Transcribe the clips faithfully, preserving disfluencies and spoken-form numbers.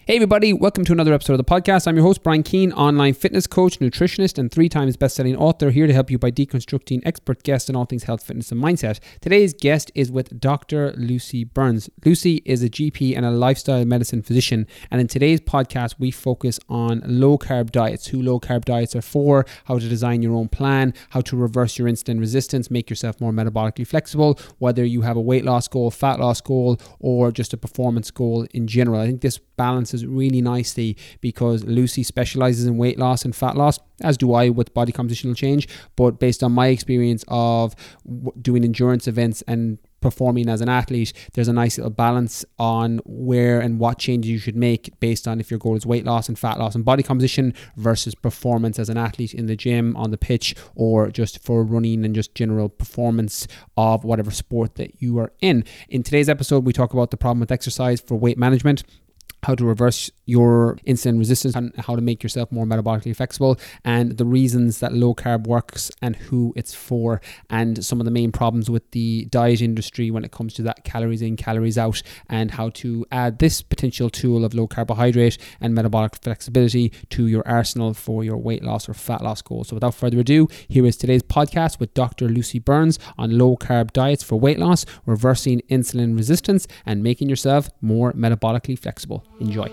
Hey everybody, welcome to another episode of the podcast. I'm your host, Brian Keane, online fitness coach, nutritionist, and three times best-selling author, here to help you by deconstructing expert guests on all things health, fitness, and mindset. Today's guest is with Doctor Lucy Burns. Lucy is a G P and a lifestyle medicine physician, and in today's podcast, we focus on low-carb diets, who low-carb diets are for, how to design your own plan, how to reverse your insulin resistance, make yourself more metabolically flexible, whether you have a weight loss goal, fat loss goal, or just a performance goal in general. I think this balances really nicely because Lucy specializes in weight loss and fat loss, as do I with body compositional change. But based on my experience of w- doing endurance events and performing as an athlete, there's a nice little balance on where and what changes you should make based on if your goal is weight loss and fat loss and body composition versus performance as an athlete in the gym, on the pitch, or just for running and just general performance of whatever sport that you are in. In today's episode, we talk about the problem with exercise for weight management, how to reverse your insulin resistance, and how to make yourself more metabolically flexible, and the reasons that low carb works and who it's for, and some of the main problems with the diet industry when it comes to that calories in, calories out, and how to add this potential tool of low carbohydrate and metabolic flexibility to your arsenal for your weight loss or fat loss goals. So without further ado, here is today's podcast with Doctor Lucy Burns on low carb diets for weight loss, reversing insulin resistance, and making yourself more metabolically flexible. Enjoy.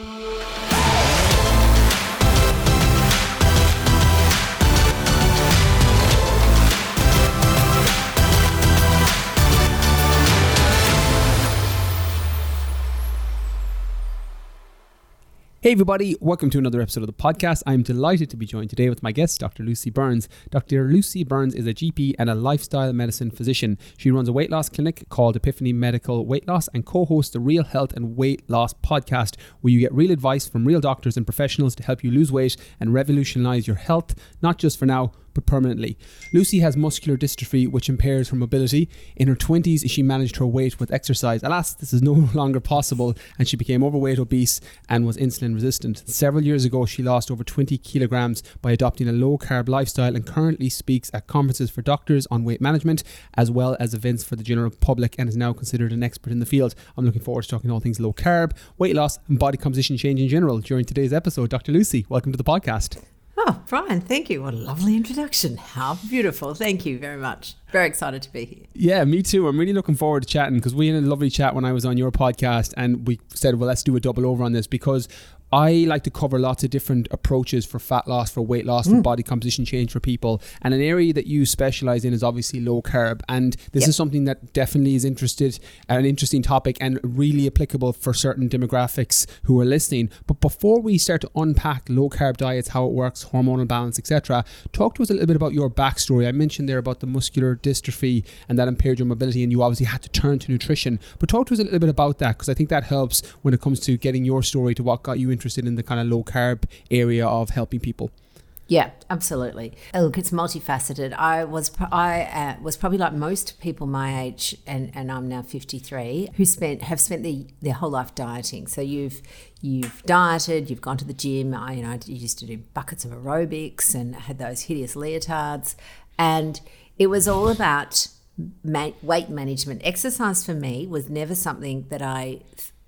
Hey everybody, welcome to another episode of the podcast. I'm delighted to be joined today with my guest, Doctor Lucy Burns. Doctor Lucy Burns is a G P and a lifestyle medicine physician. She runs a weight loss clinic called Epiphany Medical Weight Loss and co-hosts the Real Health and Weight Loss podcast, where you get real advice from real doctors and professionals to help you lose weight and revolutionize your health, not just for now, but permanently. Lucy has muscular dystrophy, which impairs her mobility. In her twenties, she managed her weight with exercise. Alas, this is no longer possible, and she became overweight, obese, and was insulin resistant. Several years ago, she lost over twenty kilograms by adopting a low-carb lifestyle and currently speaks at conferences for doctors on weight management, as well as events for the general public, and is now considered an expert in the field. I'm looking forward to talking all things low-carb, weight loss, and body composition change in general during today's episode. Doctor Lucy, welcome to the podcast. Oh, Brian, thank you. What a lovely introduction. How beautiful. Thank you very much. Very excited to be here. Yeah, me too. I'm really looking forward to chatting because we had a lovely chat when I was on your podcast, and we said, well, let's do a double over on this because I like to cover lots of different approaches for fat loss, for weight loss, mm. for body composition change for people. And an area that you specialize in is obviously low carb. And this yep. is something that definitely is interested, an interesting topic and really applicable for certain demographics who are listening. But before we start to unpack low carb diets, how it works, hormonal balance, et cetera, talk to us a little bit about your backstory. I mentioned there about the muscular dystrophy and that impaired your mobility, and you obviously had to turn to nutrition. But talk to us a little bit about that, because I think that helps when it comes to getting your story to what got you interested in the kind of low carb area of helping people. Yeah, absolutely. Look, it's multifaceted. I was I uh, was probably like most people my age, and, and I'm now fifty-three, who spent have spent the, their whole life dieting. So you've you've dieted, you've gone to the gym. I you know I used to do buckets of aerobics and had those hideous leotards, and it was all about ma- weight management. Exercise for me was never something that I.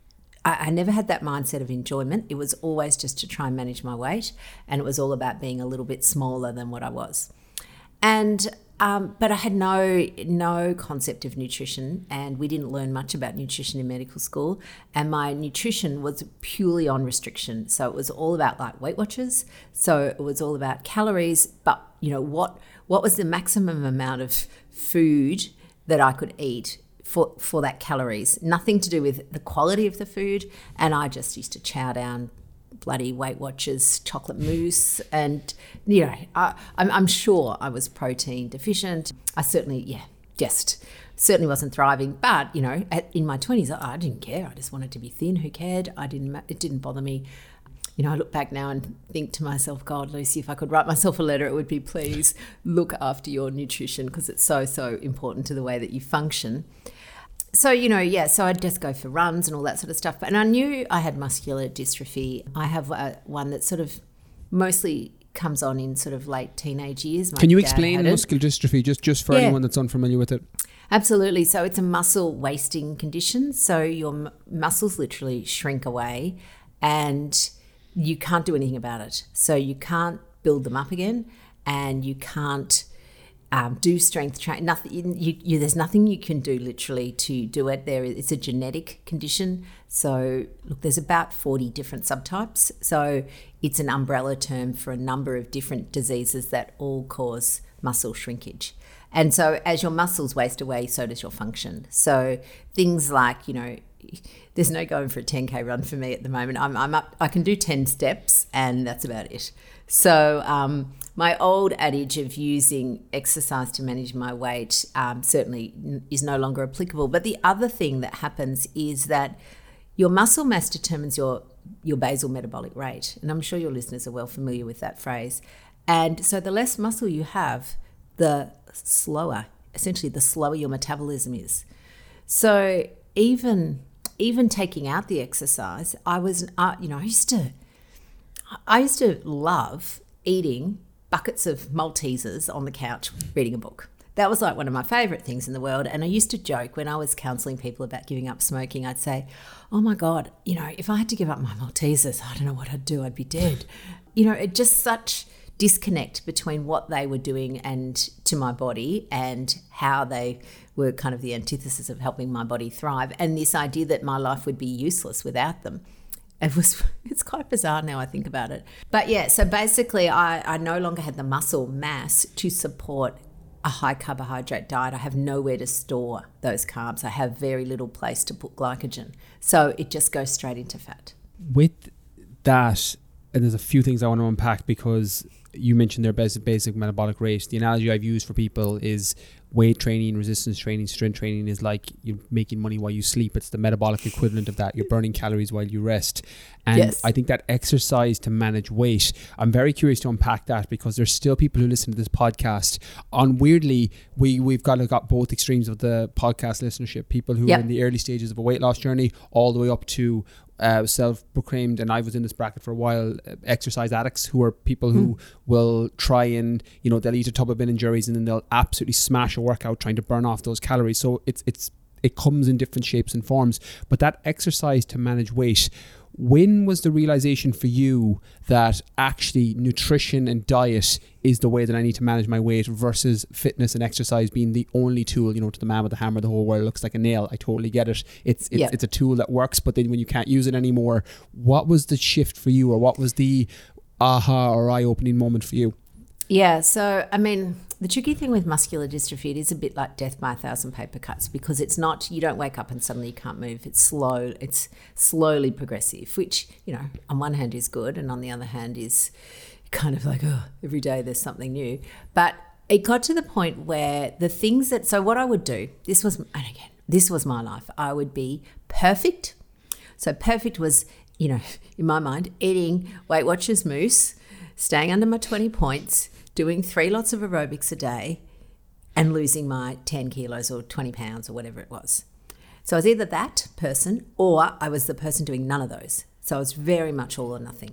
I never had that mindset of enjoyment. It was always just to try and manage my weight, and it was all about being a little bit smaller than what I was. And um, but I had no no concept of nutrition, and we didn't learn much about nutrition in medical school. And my nutrition was purely on restriction, so it was all about like Weight Watchers. So it was all about calories, but you know what what was the maximum amount of food that I could eat for for that calories, nothing to do with the quality of the food. And I just used to chow down bloody Weight Watchers, chocolate mousse, and you know, I, I'm, I'm sure I was protein deficient. I certainly, yeah, just certainly wasn't thriving. But you know, at, in my twenties, I, I didn't care. I just wanted to be thin. Who cared? I didn't. It didn't bother me. You know, I look back now and think to myself, God, Lucy, if I could write myself a letter, it would be, please look after your nutrition, because it's so, so important to the way that you function. So, you know, yeah, so I'd just go for runs and all that sort of stuff. And I knew I had muscular dystrophy. I have uh, one that sort of mostly comes on in sort of late teenage years. My Can you explain muscular dystrophy just, just for yeah. anyone that's unfamiliar with it? Absolutely. So it's a muscle wasting condition. So your m- muscles literally shrink away, and you can't do anything about it. So you can't build them up again, and you can't um, do strength training. Nothing. You, you, there's nothing you can do literally to do it. There, it's a genetic condition. So look, there's about forty different subtypes. So it's an umbrella term for a number of different diseases that all cause muscle shrinkage. And so as your muscles waste away, so does your function. So things like, you know, there's no going for a ten K run for me at the moment. I'm, I'm up, I can do ten steps and that's about it. So um, my old adage of using exercise to manage my weight um, certainly is no longer applicable. But the other thing that happens is that your muscle mass determines your, your basal metabolic rate. And I'm sure your listeners are well familiar with that phrase. And so the less muscle you have, the slower, essentially the slower your metabolism is. So even even taking out the exercise, I was, uh, you know, I used to, I used to love eating buckets of Maltesers on the couch, reading a book. That was like one of my favourite things in the world. And I used to joke when I was counselling people about giving up smoking, I'd say, oh my God, you know, if I had to give up my Maltesers, I don't know what I'd do. I'd be dead. You know, it just such disconnect between what they were doing and to my body and how they were kind of the antithesis of helping my body thrive, and this idea that my life would be useless without them. It was, it's quite bizarre now I think about it. But yeah, so basically I, I no longer had the muscle mass to support a high carbohydrate diet. I have nowhere to store those carbs. I have very little place to put glycogen. So it just goes straight into fat. With that, and there's a few things I want to unpack because you mentioned their basic, basic metabolic rate. The analogy I've used for people is weight training, resistance training, strength training is like you're making money while you sleep. It's the metabolic equivalent of that. You're burning calories while you rest. And yes. I think that exercise to manage weight, I'm very curious to unpack that because there's still people who listen to this podcast. On weirdly, we, we've got, got both extremes of the podcast listenership. People who yep. are in the early stages of a weight loss journey all the way up to Uh, self-proclaimed, and I was in this bracket for a while, uh, exercise addicts, who are people who mm. will try and, you know, they'll eat a tub of Ben and Jerry's and then they'll absolutely smash a workout trying to burn off those calories. So it's it's it comes in different shapes and forms. But that exercise to manage weight, when was the realization for you that actually nutrition and diet is the way that I need to manage my weight versus fitness and exercise being the only tool? You know, to the man with the hammer, the whole world looks like a nail. I totally get it. It's it's, yeah. it's a tool that works, but then when you can't use it anymore, what was the shift for you, or what was the aha or eye-opening moment for you? Yeah, so I mean, the tricky thing with muscular dystrophy, it is a bit like death by a thousand paper cuts, because it's not, you don't wake up and suddenly you can't move. It's slow, it's slowly progressive, which, you know, on one hand is good, and on the other hand is kind of like, oh, every day there's something new. But it got to the point where the things that, so what I would do, this was, and again, this was my life. I would be perfect. So perfect was, you know, in my mind, eating Weight Watchers mousse, staying under my twenty points, doing three lots of aerobics a day, and losing my ten kilos or twenty pounds or whatever it was. So I was either that person or I was the person doing none of those. So I was very much all or nothing.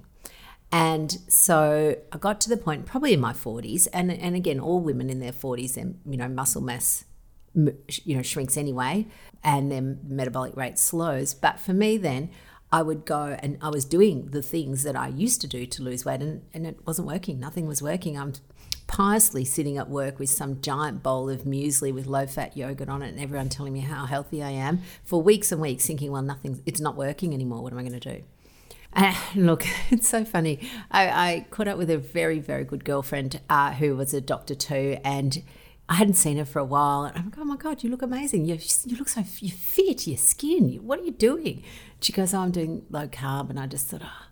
And so I got to the point probably in my forties, and, and again, all women in their forties, and you know, muscle mass, you know, shrinks anyway, and their metabolic rate slows. But for me then, I would go and I was doing the things that I used to do to lose weight, and, and it wasn't working. Nothing was working. I'm piously sitting at work with some giant bowl of muesli with low-fat yogurt on it, and everyone telling me how healthy I am for weeks and weeks, thinking, well, nothing, it's not working anymore. What am I going to do? And look, it's so funny. I, I caught up with a very, very good girlfriend uh, who was a doctor too, and I hadn't seen her for a while. And I'm like, oh my God, you look amazing. You you look so you fit, your skin. What are you doing? She goes, oh, I'm doing low carb. And I just thought, oh,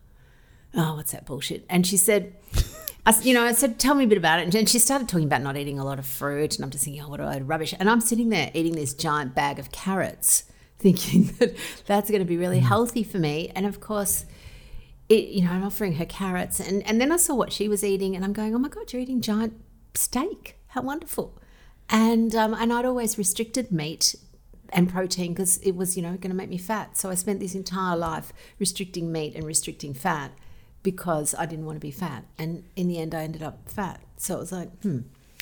oh what's that bullshit? And she said, I, you know, I said, tell me a bit about it. And she started talking about not eating a lot of fruit. And I'm just thinking, oh, what a load of rubbish. And I'm sitting there eating this giant bag of carrots, thinking that that's going to be really mm. healthy for me. And of course, it, you know, I'm offering her carrots. And, and then I saw what she was eating. And I'm going, oh my God, you're eating giant steak. How wonderful. And um, and I'd always restricted meat and protein because it was, you know, going to make me fat. So I spent this entire life restricting meat and restricting fat because I didn't want to be fat. And in the end, I ended up fat. So it was like, hmm,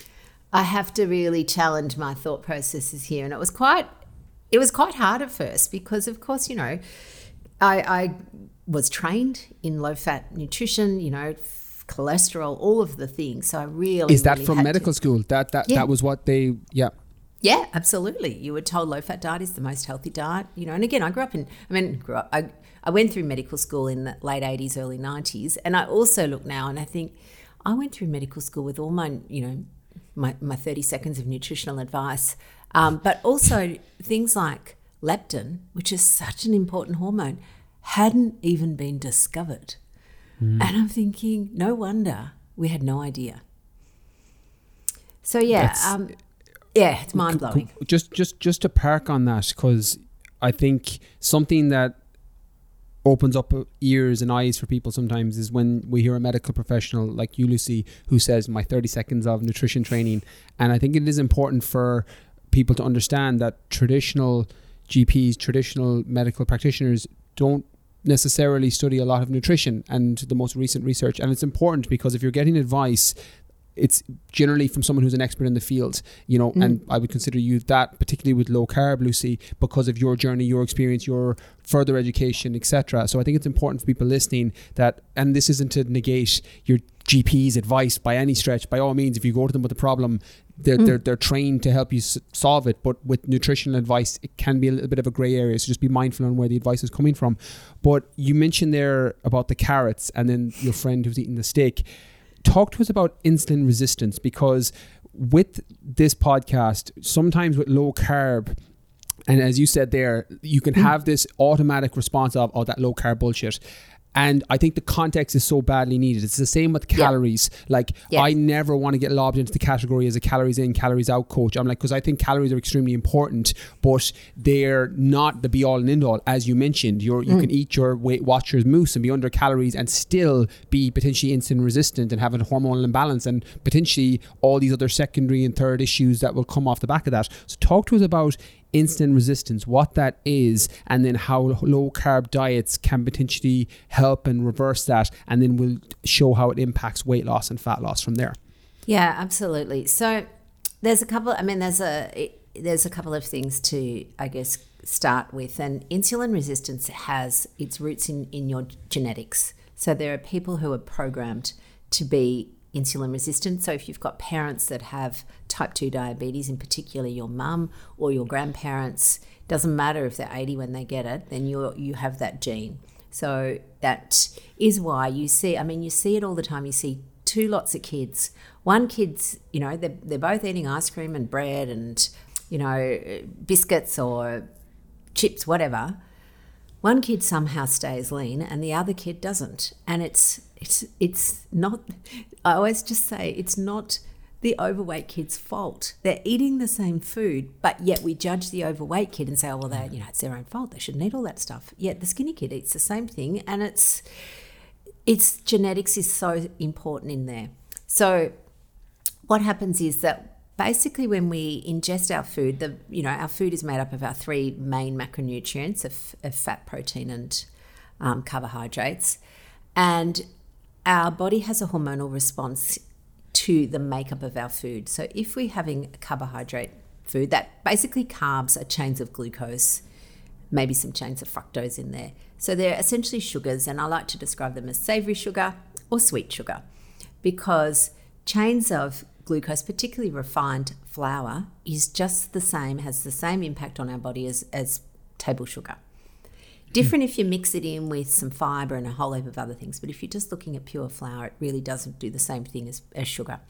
I have to really challenge my thought processes here. And it was quite, it was quite hard at first because, of course, you know, I, I was trained in low-fat nutrition, you know, f- cholesterol, all of the things. So I really Is that really from had medical to, school? That that Yeah. that was what they yeah. Yeah, absolutely. You were told low-fat diet is the most healthy diet, you know. And again, I grew up in, I mean, grew up, I, I went through medical school in the late eighties, early nineties. And I also look now and I think I went through medical school with all my, you know, my, my thirty seconds of nutritional advice. Um, but also things like leptin, which is such an important hormone, hadn't even been discovered. Mm. And I'm thinking, no wonder we had no idea. So, yeah, um, yeah, it's mind-blowing. Just, just, just to park on that, because I think something that opens up ears and eyes for people sometimes is when we hear a medical professional like you, Lucy, who says my thirty seconds of nutrition training. And I think it is important for people to understand that traditional G Ps, traditional medical practitioners don't necessarily study a lot of nutrition and the most recent research. And it's important because if you're getting advice, it's generally from someone who's an expert in the field, you know, mm. and I would consider you that, particularly with low carb, Lucy, because of your journey, your experience, your further education, et cetera. So I think it's important for people listening that, and this isn't to negate your G P's advice by any stretch. By all means, if you go to them with a problem, they're mm. they're they're trained to help you s- solve it. But with nutritional advice, it can be a little bit of a grey area. So just be mindful on where the advice is coming from. But you mentioned there about the carrots and then your friend who's eating the steak. Talk to us about insulin resistance, because with this podcast, sometimes with low carb, and as you said there, you can mm. have this automatic response of, oh, that low carb bullshit. And I think the context is so badly needed. It's the same with calories. Yeah. Like, yeah. I never want to get lobbed into the category as a calories in, calories out coach. I'm like, because I think calories are extremely important, but they're not the be all and end all. As you mentioned, you're, you mm. can eat your Weight Watchers mousse and be under calories and still be potentially insulin resistant and have a hormonal imbalance and potentially all these other secondary and third issues that will come off the back of that. So talk to us about insulin resistance, what that is, and then how low carb diets can potentially help and reverse that, and then we'll show how it impacts weight loss and fat loss from there. Yeah, absolutely. So there's a couple, I mean, there's a there's a couple of things to, I guess, start with. And insulin resistance has its roots in, in your genetics. So there are people who are programmed to be insulin resistant. So if you've got parents that have type two diabetes, in particular your mum or your grandparents, doesn't matter if they're eighty when they get it, then you you have that gene. So that is why you see, I mean, you see it all the time. You see two lots of kids. One kid's, you know, they're, they're both eating ice cream and bread and, you know, biscuits or chips, whatever. One kid somehow stays lean and the other kid doesn't. And it's it's it's not, I always just say, it's not the overweight kid's fault. They're eating the same food, but yet we judge the overweight kid and say, oh, well, they, you know, it's their own fault. They shouldn't eat all that stuff. Yet the skinny kid eats the same thing, and it's it's genetics is so important in there. So what happens is that basically when we ingest our food, the you know, our food is made up of our three main macronutrients of, of fat, protein, and um, carbohydrates, and our body has a hormonal response to the makeup of our food. So if we're having a carbohydrate food, that basically carbs are chains of glucose, maybe some chains of fructose in there. So they're essentially sugars, and I like to describe them as savory sugar or sweet sugar, because chains of glucose, particularly refined flour, is just the same, has the same impact on our body as, as table sugar. Different if you mix it in with some fibre and a whole heap of other things, but if you're just looking at pure flour, it really doesn't do the same thing as, as sugar.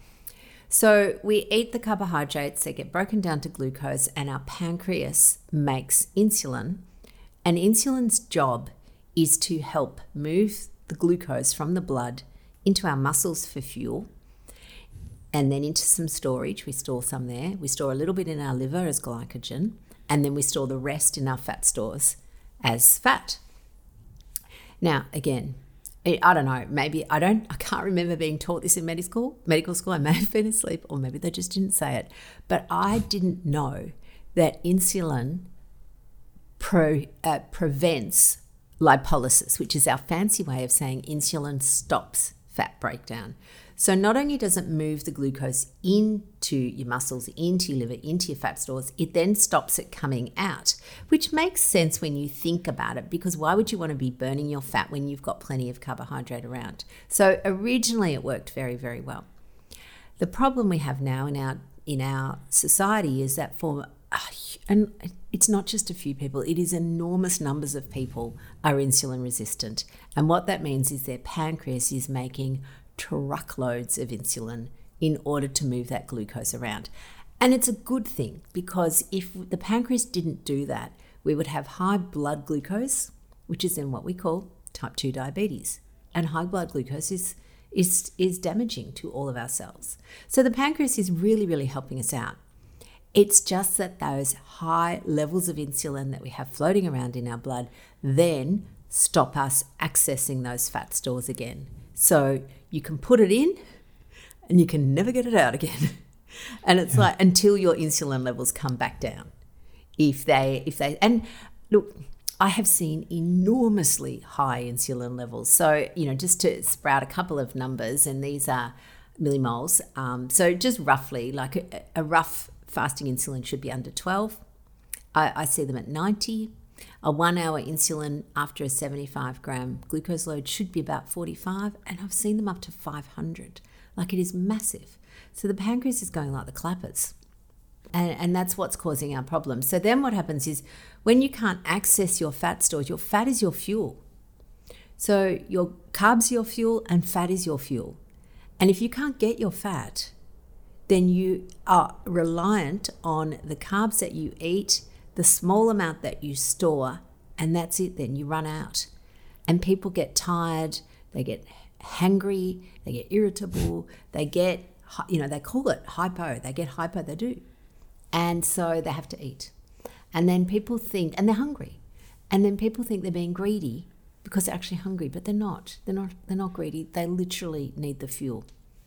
So we eat the carbohydrates, they get broken down to glucose, and our pancreas makes insulin, and insulin's job is to help move the glucose from the blood into our muscles for fuel, and then into some storage. We store some there. We store a little bit in our liver as glycogen, and then we store the rest in our fat stores as fat. Now, again, I don't know, maybe I don't, I can't remember being taught this in medical school. Medical school, I may have been asleep, or maybe they just didn't say it. But I didn't know that insulin pro, uh, prevents lipolysis, which is our fancy way of saying insulin stops fat breakdown. So not only does it move the glucose into your muscles, into your liver, into your fat stores, it then stops it coming out, which makes sense when you think about it, because why would you want to be burning your fat when you've got plenty of carbohydrate around? So originally it worked very, very well. The problem we have now in our in our society is that for, and it's not just a few people, it is enormous numbers of people are insulin resistant. And what that means is their pancreas is making truckloads of insulin in order to move that glucose around. And it's a good thing, because if the pancreas didn't do that, we would have high blood glucose, which is in what we call type two diabetes. And high blood glucose is is is damaging to all of our cells. So the pancreas is really, really helping us out. It's just that those high levels of insulin that we have floating around in our blood then stop us accessing those fat stores again. So you can put it in and you can never get it out again. And it's yeah. like until your insulin levels come back down. If they, if they, and look, I have seen enormously high insulin levels. So, you know, just to sprout a couple of numbers, and these are millimoles. Um, so just roughly, like a, a rough fasting insulin should be under twelve. I, I see them at ninety. A one hour insulin after a seventy-five gram glucose load should be about forty-five, and I've seen them up to five hundred. Like, it is massive. So the pancreas is going like the clappers. And, and that's what's causing our problems. So then what happens is when you can't access your fat stores, your fat is your fuel. So your carbs are your fuel and fat is your fuel. And if you can't get your fat, then you are reliant on the carbs that you eat, the small amount that you store, and that's it. Then you run out. And people get tired, they get hangry, they get irritable, they get, you know, they call it hypo. They get hypo, they do. And so they have to eat. And then people think, and they're hungry. And then people think they're being greedy because they're actually hungry, but they're not. They're not, they're not greedy. They literally need the fuel.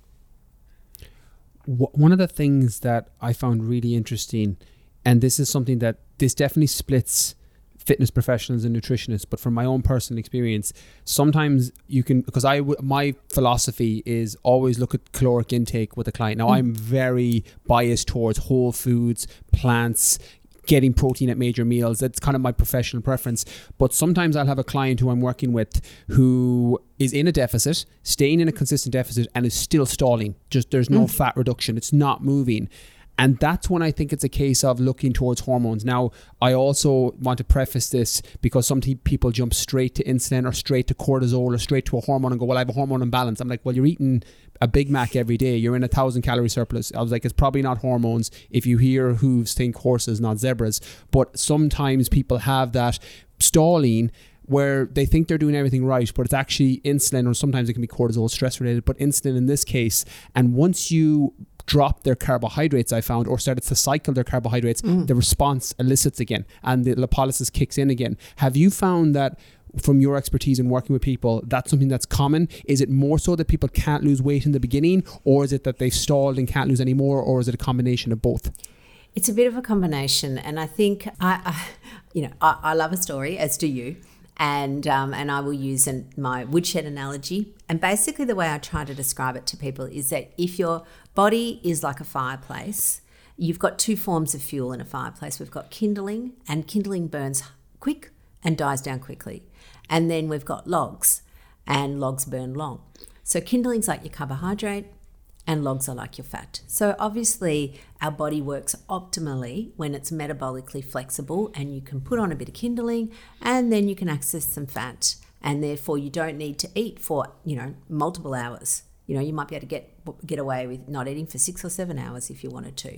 One of the things that I found really interesting, and this is something that this definitely splits fitness professionals and nutritionists, but from my own personal experience, sometimes you can, because I my philosophy is always look at caloric intake with a client. Now, mm. I'm very biased towards whole foods, plants, getting protein at major meals. That's kind of my professional preference. But sometimes I'll have a client who I'm working with who is in a deficit, staying in a consistent deficit, and is still stalling. Just there's no mm. fat reduction. It's not moving. And that's when I think it's a case of looking towards hormones. Now, I also want to preface this because some people jump straight to insulin or straight to cortisol or straight to a hormone and go, well, I have a hormone imbalance. I'm like, well, you're eating a Big Mac every day. You're in a thousand calorie surplus. I was like, it's probably not hormones. If you hear hooves, think horses, not zebras. But sometimes people have that stalling where they think they're doing everything right, but it's actually insulin, or sometimes it can be cortisol, stress related, but insulin in this case. And once you drop their carbohydrates, I found, or started to cycle their carbohydrates, mm. the response elicits again and the lipolysis kicks in again. Have you found that from your expertise in working with people, that's something that's common? Is it more so that people can't lose weight in the beginning, or is it that they've stalled and can't lose any more, or is it a combination of both? It's a bit of a combination. And I think, I, I you know, I, I love a story, as do you. And um, and I will use an, my woodshed analogy. And basically the way I try to describe it to people is that if your body is like a fireplace, you've got two forms of fuel in a fireplace. We've got kindling, and kindling burns quick and dies down quickly. And then we've got logs, and logs burn long. So kindling's like your carbohydrate, and logs are like your fat. So obviously our body works optimally when it's metabolically flexible, and you can put on a bit of kindling and then you can access some fat, and therefore you don't need to eat for, you know, multiple hours. You know, you might be able to get get away with not eating for six or seven hours if you wanted to.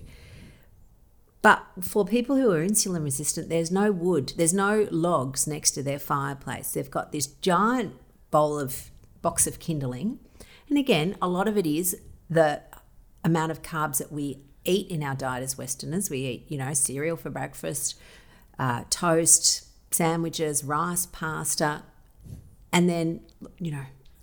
But for people who are insulin resistant, there's no wood, there's no logs next to their fireplace. They've got this giant bowl of box of kindling. And again, a lot of it is the amount of carbs that we eat in our diet as Westerners. We eat, you know, cereal for breakfast, uh, toast, sandwiches, rice, pasta, and then, you know,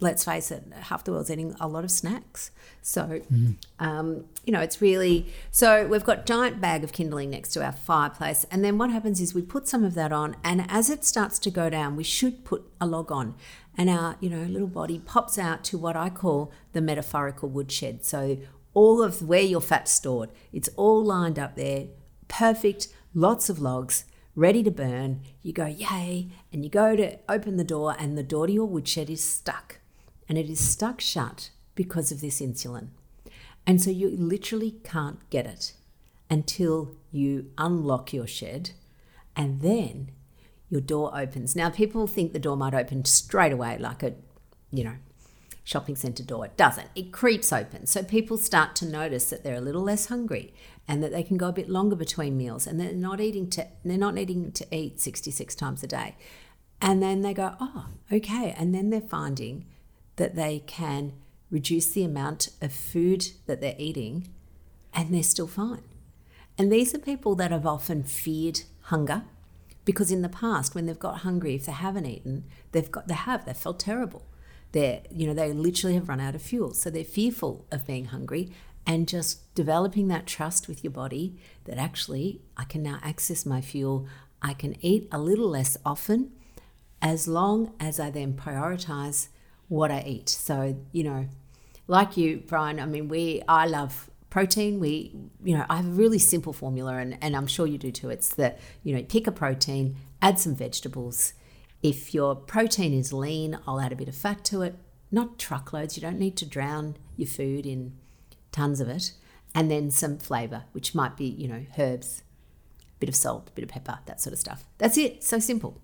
let's face it, half the world's eating a lot of snacks. So, mm-hmm. um, you know, it's really, so we've got a giant bag of kindling next to our fireplace. And then what happens is we put some of that on, and as it starts to go down, we should put a log on, and our, you know, little body pops out to what I call the metaphorical woodshed. So all of where your fat's stored, it's all lined up there, perfect, lots of logs, ready to burn. You go, yay, and you go to open the door, and the door to your woodshed is stuck. And it is stuck shut because of this insulin. And so you literally can't get it until you unlock your shed, and then your door opens. Now, people think the door might open straight away like a, you know, shopping centre door. It doesn't. It creeps open. So people start to notice that they're a little less hungry and that they can go a bit longer between meals, and they're not eating to they're not needing to eat sixty-six times a day. And then they go, oh, okay. And then they're finding that they can reduce the amount of food that they're eating, and they're still fine. And these are people that have often feared hunger, because in the past, when they've got hungry, if they haven't eaten, they've got they have they felt terrible. They're, you know, they literally have run out of fuel. So they're fearful of being hungry, and just developing that trust with your body that actually I can now access my fuel. I can eat a little less often, as long as I then prioritize what I eat. So, you know, like you, Brian, I mean, we, I love protein. We, you know, I have a really simple formula, and, and I'm sure you do too. It's that, you know, pick a protein, add some vegetables. If your protein is lean, I'll add a bit of fat to it, not truckloads. You don't need to drown your food in tons of it. And then some flavour, which might be, you know, herbs, a bit of salt, a bit of pepper, that sort of stuff. That's it. So simple.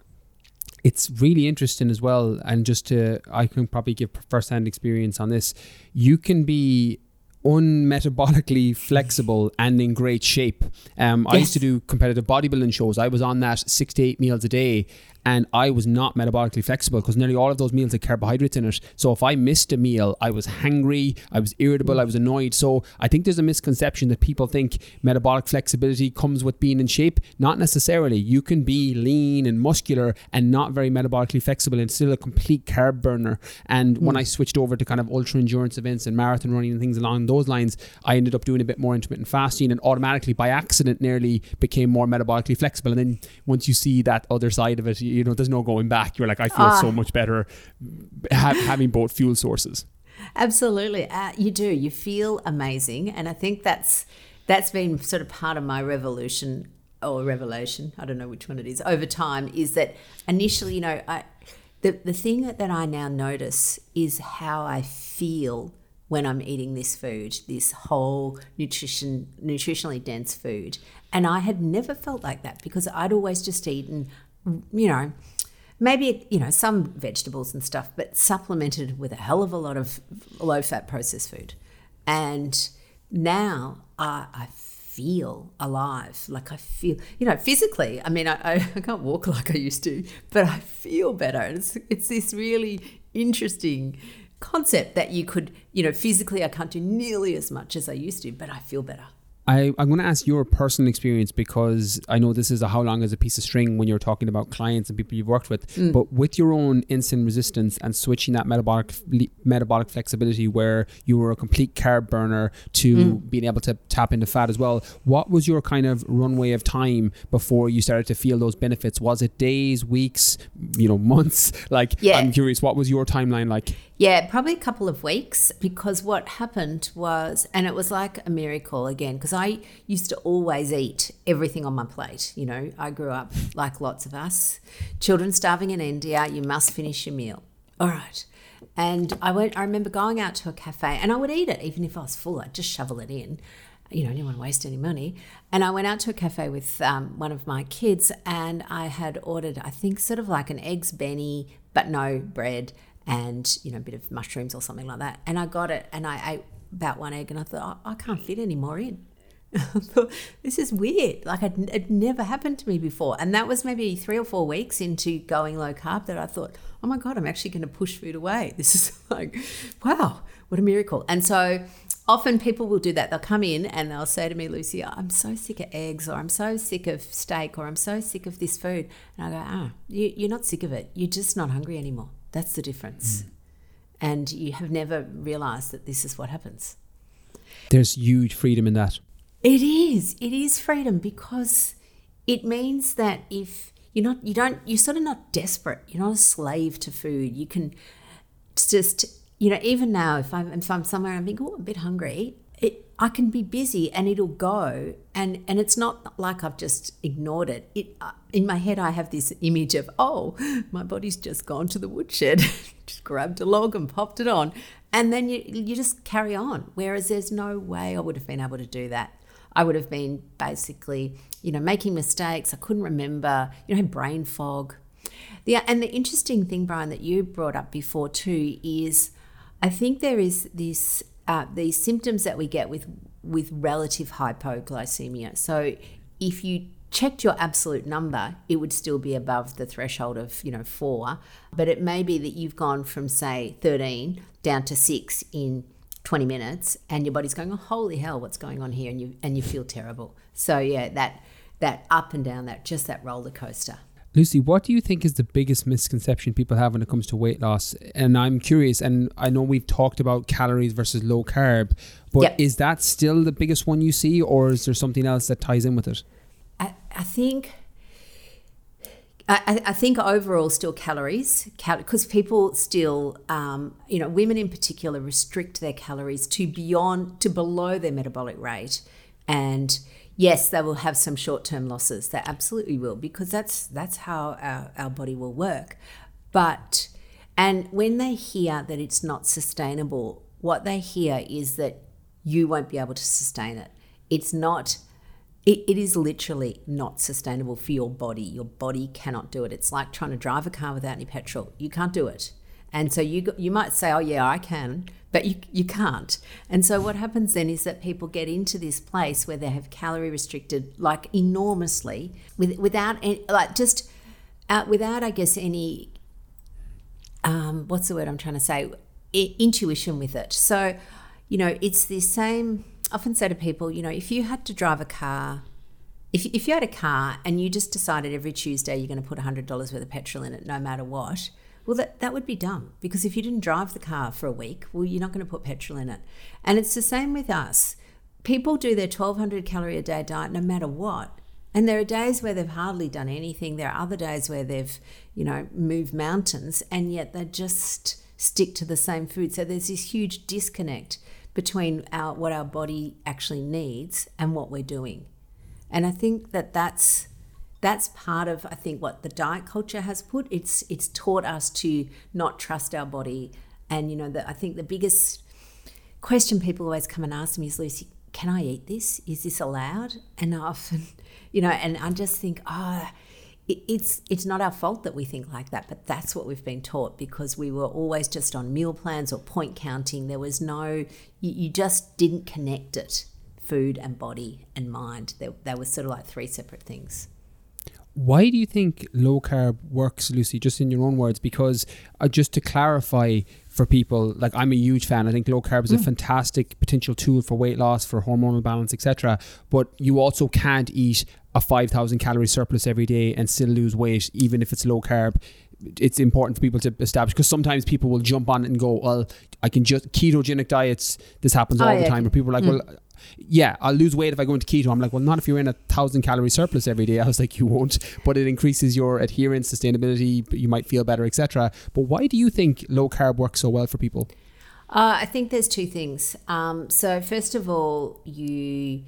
It's really interesting as well. And just to, I can probably give first-hand experience on this. You can be unmetabolically flexible and in great shape. Um, yes. I used to do competitive bodybuilding shows. I was on that six to eight meals a day, and I was not metabolically flexible because nearly all of those meals had carbohydrates in it. So if I missed a meal, I was hangry, I was irritable, I was annoyed. So I think there's a misconception that people think metabolic flexibility comes with being in shape. Not necessarily. You can be lean and muscular and not very metabolically flexible and still a complete carb burner. And mm. when I switched over to kind of ultra endurance events and marathon running and things along those lines, I ended up doing a bit more intermittent fasting, and automatically by accident nearly became more metabolically flexible. And then once you see that other side of it, you know, there's no going back. You're like, I feel uh, so much better ha- having both fuel sources. Absolutely. Uh, you do. You feel amazing. And I think that's that's been sort of part of my revolution or revelation, I don't know which one it is, over time, is that initially, you know, I, the, the thing that, that I now notice is how I feel when I'm eating this food, this whole nutrition, nutritionally dense food. And I had never felt like that because I'd always just eaten, you know, maybe, you know, some vegetables and stuff, but supplemented with a hell of a lot of low-fat processed food. And now I, I feel alive, like I feel, you know, physically. I mean, I, I can't walk like I used to, but I feel better. And it's, it's this really interesting concept that you could, you know, physically I can't do nearly as much as I used to, but I feel better. I, I'm going to ask your personal experience, because I know this is a how long is a piece of string when you're talking about clients and people you've worked with, mm. but with your own insulin resistance and switching that metabolic metabolic flexibility where you were a complete carb burner to mm. being able to tap into fat as well, what was your kind of runway of time before you started to feel those benefits? Was it days, weeks, you know, months? Like, yeah. I'm curious, what was your timeline like? Yeah, probably a couple of weeks, because what happened was, and it was like a miracle again, because I used to always eat everything on my plate. You know, I grew up like lots of us, children starving in India, you must finish your meal. All right. And I went, I remember going out to a cafe, and I would eat it, even if I was full, I'd just shovel it in. You know, I didn't want to waste any money. And I went out to a cafe with um, one of my kids, and I had ordered, I think, sort of like an eggs benny, but no bread, and, you know, a bit of mushrooms or something like that. And I got it, and I ate about one egg, and I thought, oh, I can't fit any more in. I thought, this is weird. Like, I'd, it never happened to me before. And that was maybe three or four weeks into going low carb that I thought, oh my God, I'm actually going to push food away. This is like, wow, what a miracle. And so often people will do that. They'll come in and they'll say to me, Lucy, I'm so sick of eggs, or I'm so sick of steak, or I'm so sick of this food. And I go, ah, you, you're not sick of it. You're just not hungry anymore. That's the difference. Mm. and you have never realized that this is what happens. There's huge freedom in that. It is. It is freedom, because it means that if you're not, you don't, you're sort of not desperate. You're not a slave to food. You can just, you know, even now, if I'm if I'm somewhere and I think, oh, I'm a bit hungry, it, I can be busy and it'll go, and and it's not like I've just ignored it. It uh, in my head, I have this image of, oh, my body's just gone to the woodshed, just grabbed a log and popped it on, and then you you just carry on. Whereas there's no way I would have been able to do that. I would have been basically, you know, making mistakes. I couldn't remember, you know, brain fog. The, and the interesting thing, Brian, that you brought up before too is I think there is this, uh, these symptoms that we get with, with relative hypoglycemia. So if you checked your absolute number, it would still be above the threshold of, you know, four. But it may be that you've gone from, say, thirteen down to six in twenty minutes, and your body's going, oh, holy hell, what's going on here? And you and you feel terrible. So yeah, that that up and down, that just that roller coaster. Lucy, what do you think is the biggest misconception people have when it comes to weight loss? And I'm curious, and I know we've talked about calories versus low carb, but yep. Is that still the biggest one you see, or is there something else that ties in with it? I, I think I, I think overall still calories, because cal- people still, um, you know, women in particular restrict their calories to beyond, to below their metabolic rate. And yes, they will have some short-term losses. They absolutely will, because that's that's how our, our body will work. But, and when they hear that it's not sustainable, what they hear is that you won't be able to sustain it. It's not... It, it is literally not sustainable for your body. Your body cannot do it. It's like trying to drive a car without any petrol. You can't do it. And so you you might say, oh, yeah, I can, but you you can't. And so what happens then is that people get into this place where they have calorie restricted, like enormously, with, without, any, like just, uh, without, I guess, any, um, what's the word I'm trying to say, I, intuition with it. So, you know, it's the same... I often say to people, you know, if you had to drive a car, if if you had a car and you just decided every Tuesday you're going to put one hundred dollars worth of petrol in it no matter what, well, that, that would be dumb, because if you didn't drive the car for a week, well, you're not going to put petrol in it. And it's the same with us. People do their twelve hundred calorie a day diet no matter what. And there are days where they've hardly done anything. There are other days where they've, you know, moved mountains, and yet they just stick to the same food. So there's this huge disconnect between our what our body actually needs and what we're doing. And I think that that's that's part of, I think, what the diet culture has put. It's it's taught us to not trust our body. And, you know, the, I think the biggest question people always come and ask me is, Lucy, can I eat this? Is this allowed? And I often, you know, and I just think, oh, It's it's not our fault that we think like that, but that's what we've been taught, because we were always just on meal plans or point counting. There was no, you, you just didn't connect it, food and body and mind. They, they were sort of like three separate things. Why do you think low carb works, Lucy, just in your own words? Because uh, just to clarify for people, like, I'm a huge fan. I think low carb is mm. a fantastic potential tool for weight loss, for hormonal balance, et cetera. But you also can't eat a five thousand calorie surplus every day and still lose weight, even if it's low carb. It's important for people to establish, because sometimes people will jump on it and go, well, I can just, ketogenic diets, this happens all oh, yeah. the time, where people are like, mm. well, yeah, I'll lose weight if I go into keto. I'm like, well, not if you're in a thousand calorie surplus every day. I was like, you won't, but it increases your adherence, sustainability, you might feel better, et cetera. But why do you think low carb works so well for people? Uh, I think there's two things. Um, so first of all, you,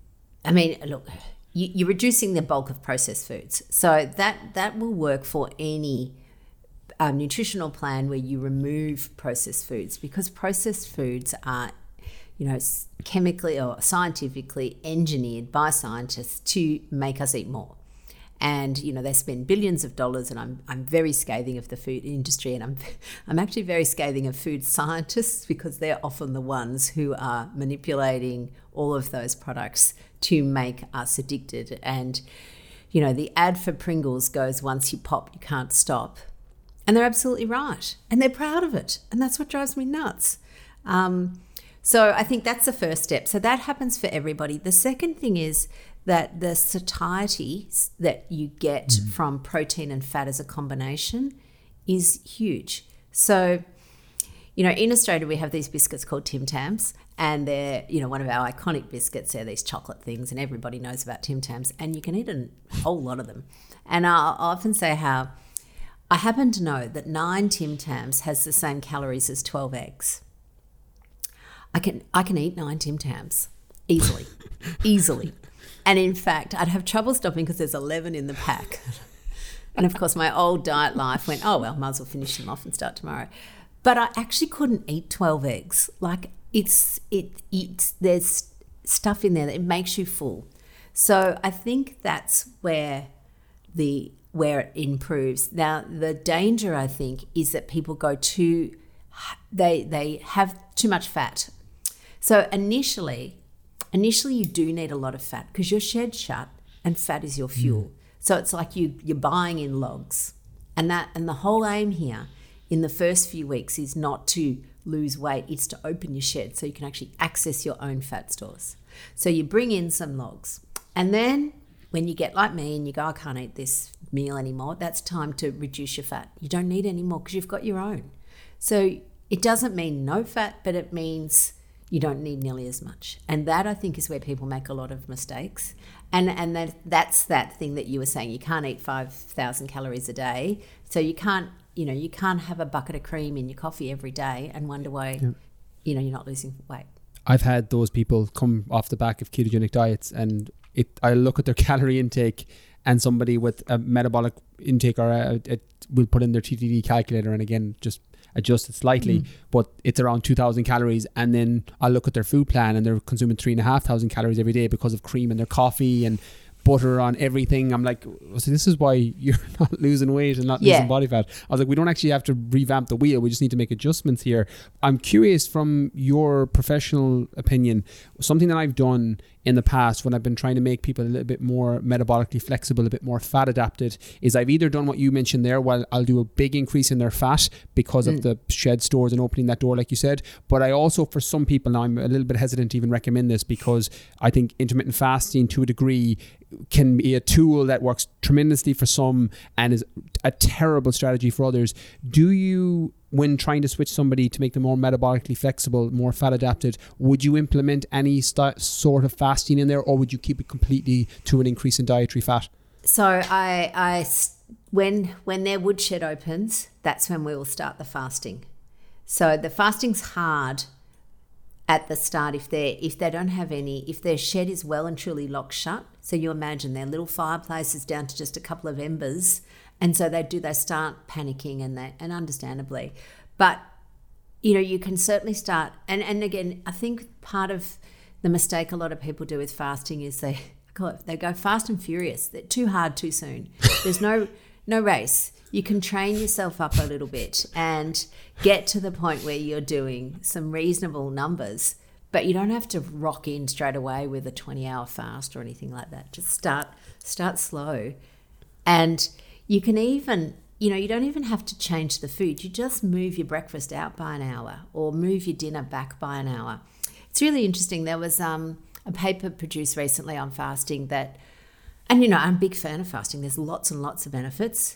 I mean, look, you, you're reducing the bulk of processed foods. So that, that will work for any um, nutritional plan where you remove processed foods, because processed foods are, you know, chemically or scientifically engineered by scientists to make us eat more. And, you know, they spend billions of dollars, and I'm I'm very scathing of the food industry, and I'm I'm actually very scathing of food scientists, because they're often the ones who are manipulating all of those products to make us addicted. And, you know, the ad for Pringles goes, once you pop, you can't stop. And they're absolutely right. And they're proud of it. And that's what drives me nuts. Um, So I think that's the first step. So that happens for everybody. The second thing is that the satiety that you get mm. from protein and fat as a combination is huge. So, you know, in Australia we have these biscuits called Tim Tams, and they're, you know, one of our iconic biscuits. They're these chocolate things, and everybody knows about Tim Tams, and you can eat a whole lot of them. And I'll, I'll often say how I happen to know that nine Tim Tams has the same calories as twelve eggs. I can I can eat nine Tim Tams easily, easily. And in fact, I'd have trouble stopping because there's eleven in the pack. And of course, my old diet life went, oh, well, might as well finish them off and start tomorrow. But I actually couldn't eat twelve eggs. Like it's, it, it's, there's stuff in there that it makes you full. So I think that's where the, where it improves. Now, the danger, I think, is that people go too, they, they have too much fat. So initially, initially you do need a lot of fat because your shed's shut and fat is your fuel. Mm. So it's like you, you're buying in logs. And that and the whole aim here in the first few weeks is not to lose weight, it's to open your shed so you can actually access your own fat stores. So you bring in some logs. And then when you get like me and you go, I can't eat this meal anymore, that's time to reduce your fat. You don't need any more because you've got your own. So it doesn't mean no fat, but it means you don't need nearly as much. And that, I think, is where people make a lot of mistakes. And and that, that's that thing that you were saying, you can't eat five thousand calories a day. So you can't, you know, you can't have a bucket of cream in your coffee every day and wonder why, yeah. you know, you're not losing weight. I've had those people come off the back of ketogenic diets, and it, I look at their calorie intake, and somebody with a metabolic intake or a, a, will put in their T T D calculator and again, just adjust it slightly, mm. but it's around two thousand calories. And then I look at their food plan and they're consuming three and a half thousand calories every day because of cream in their coffee and butter on everything. I'm like, so this is why you're not losing weight and not yeah. losing body fat. I was like, we don't actually have to revamp the wheel. We just need to make adjustments here. I'm curious, from your professional opinion, something that I've done in the past when I've been trying to make people a little bit more metabolically flexible, a bit more fat adapted, is I've either done what you mentioned there, while I'll do a big increase in their fat because mm. of the shed stores and opening that door, like you said. But I also, for some people, now I'm a little bit hesitant to even recommend this because I think intermittent fasting to a degree can be a tool that works tremendously for some and is a terrible strategy for others. Do you, when trying to switch somebody to make them more metabolically flexible, more fat adapted, would you implement any st- sort of fasting in there, or would you keep it completely to an increase in dietary fat? So I, I when when their woodshed opens, that's when we will start the fasting. So the fasting's hard at the start if they if they don't have any, if their shed is well and truly locked shut. So you imagine their little fireplace is down to just a couple of embers, and so they do they start panicking, and they and understandably, but you know you can certainly start. And and again, I think part of the mistake a lot of people do with fasting is they call it, they go fast and furious. They're too hard too soon. There's no no race. You can train yourself up a little bit and get to the point where you're doing some reasonable numbers, but you don't have to rock in straight away with a twenty hour fast or anything like that. Just start, start slow. And you can even, you know, you don't even have to change the food. You just move your breakfast out by an hour or move your dinner back by an hour. It's really interesting. There was um, a paper produced recently on fasting that, and you know, I'm a big fan of fasting. There's lots and lots of benefits.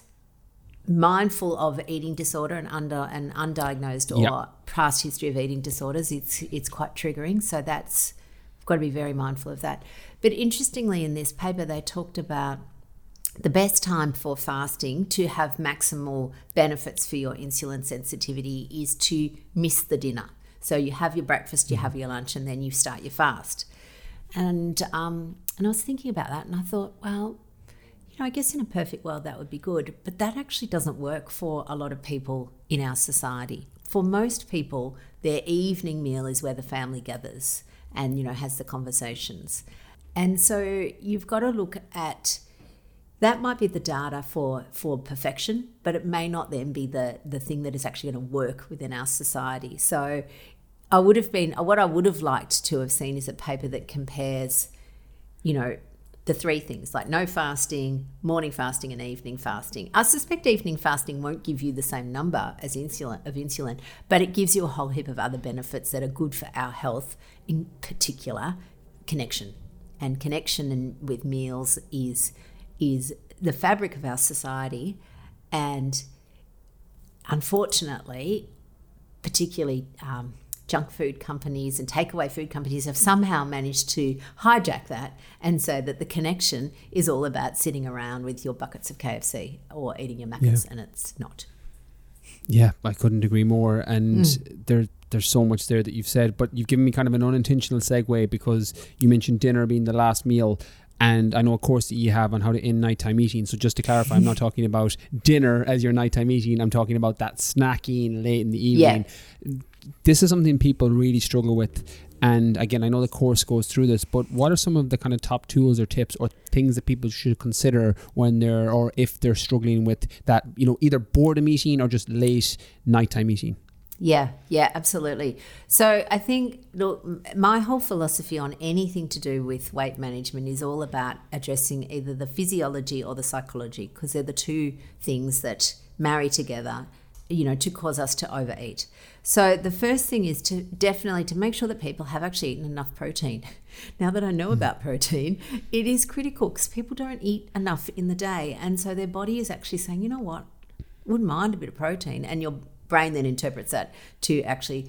Mindful of eating disorder and under and undiagnosed or yep. past history of eating disorders, it's it's quite triggering. So that's, I've got to be very mindful of that. But interestingly, in this paper, they talked about the best time for fasting to have maximal benefits for your insulin sensitivity is to miss the dinner. So you have your breakfast, you have your lunch, and then you start your fast. And um, and I was thinking about that, and I thought, well, you know, I guess in a perfect world that would be good, but that actually doesn't work for a lot of people in our society. For most people, their evening meal is where the family gathers and, you know, has the conversations. And so you've got to look at, that might be the data for, for perfection, but it may not then be the, the thing that is actually going to work within our society. So I would have been, what I would have liked to have seen is a paper that compares, you know, the three things, like no fasting, morning fasting, and evening fasting. I suspect evening fasting won't give you the same number as insulin of insulin, but it gives you a whole heap of other benefits that are good for our health, in particular connection. And connection in, with meals is is the fabric of our society. And unfortunately, particularly um, junk food companies and takeaway food companies have somehow managed to hijack that and say that the connection is all about sitting around with your buckets of K F C or eating your Maccas, yeah. and it's not. Yeah, I couldn't agree more. And Mm. there, there's so much there that you've said, but you've given me kind of an unintentional segue because you mentioned dinner being the last meal. And I know a course that you have on how to end nighttime eating. So just to clarify, I'm not talking about dinner as your nighttime eating. I'm talking about that snacking late in the evening. Yeah. This is something people really struggle with. And again, I know the course goes through this, but what are some of the kind of top tools or tips or things that people should consider when they're, or if they're struggling with that, you know, either boredom eating or just late nighttime eating? Yeah, yeah, absolutely. So I think, look, my whole philosophy on anything to do with weight management is all about addressing either the physiology or the psychology, because they're the two things that marry together, you know, to cause us to overeat. So the first thing is to definitely to make sure that people have actually eaten enough protein. Now that I know about protein, it is critical because people don't eat enough in the day. And so their body is actually saying, you know what, wouldn't mind a bit of protein. And your brain then interprets that to actually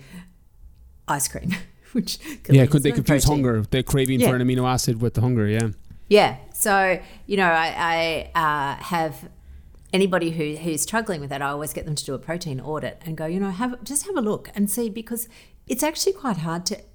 ice cream, which yeah, could they confuse protein. hunger? They're craving yeah. for an amino acid with the hunger. Yeah, yeah. So you know, I, I uh, have anybody who who's struggling with that. I always get them to do a protein audit and go, you know, have just have a look and see, because it's actually quite hard to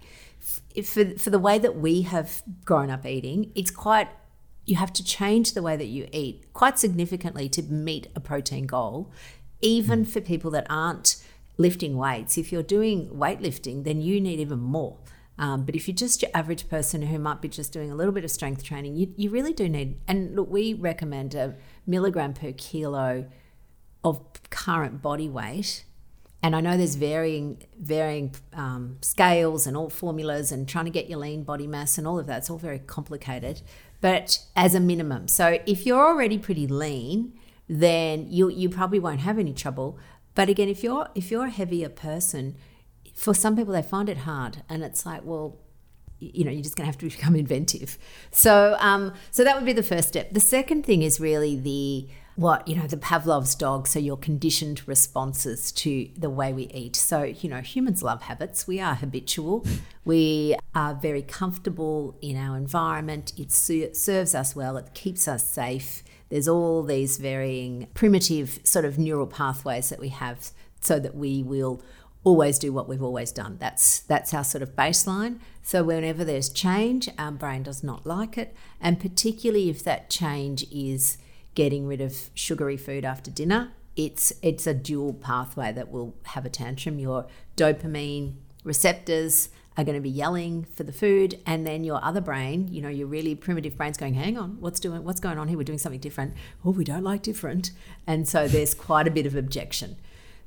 for for the way that we have grown up eating. It's quite you have to change the way that you eat quite significantly to meet a protein goal. Even for people that aren't lifting weights, if you're doing weightlifting, then you need even more. Um, but if you're just your average person who might be just doing a little bit of strength training, you, you really do need, and look, we recommend a milligram per kilo of current body weight. And I know there's varying varying um, scales and all formulas and trying to get your lean body mass and all of that. It's all very complicated, but as a minimum. So if you're already pretty lean, then you you probably won't have any trouble. But again, if you're if you're a heavier person, for some people they find it hard, and it's like, well, you know, you're just going to have to become inventive. So um, so that would be the first step. The second thing is really the what you know the Pavlov's dog. So your conditioned responses to the way we eat. So you know, humans love habits. We are habitual. We are very comfortable in our environment. It su- serves us well. It keeps us safe. There's all these varying primitive sort of neural pathways that we have so that we will always do what we've always done. That's that's our sort of baseline. So whenever there's change, our brain does not like it. And particularly if that change is getting rid of sugary food after dinner, it's it's a dual pathway that will have a tantrum. Your dopamine receptors are going to be yelling for the food, and then your other brain, you know, your really primitive brain's going, hang on, what's doing, what's going on here? We're doing something different. Oh, we don't like different. And so there's quite a bit of objection.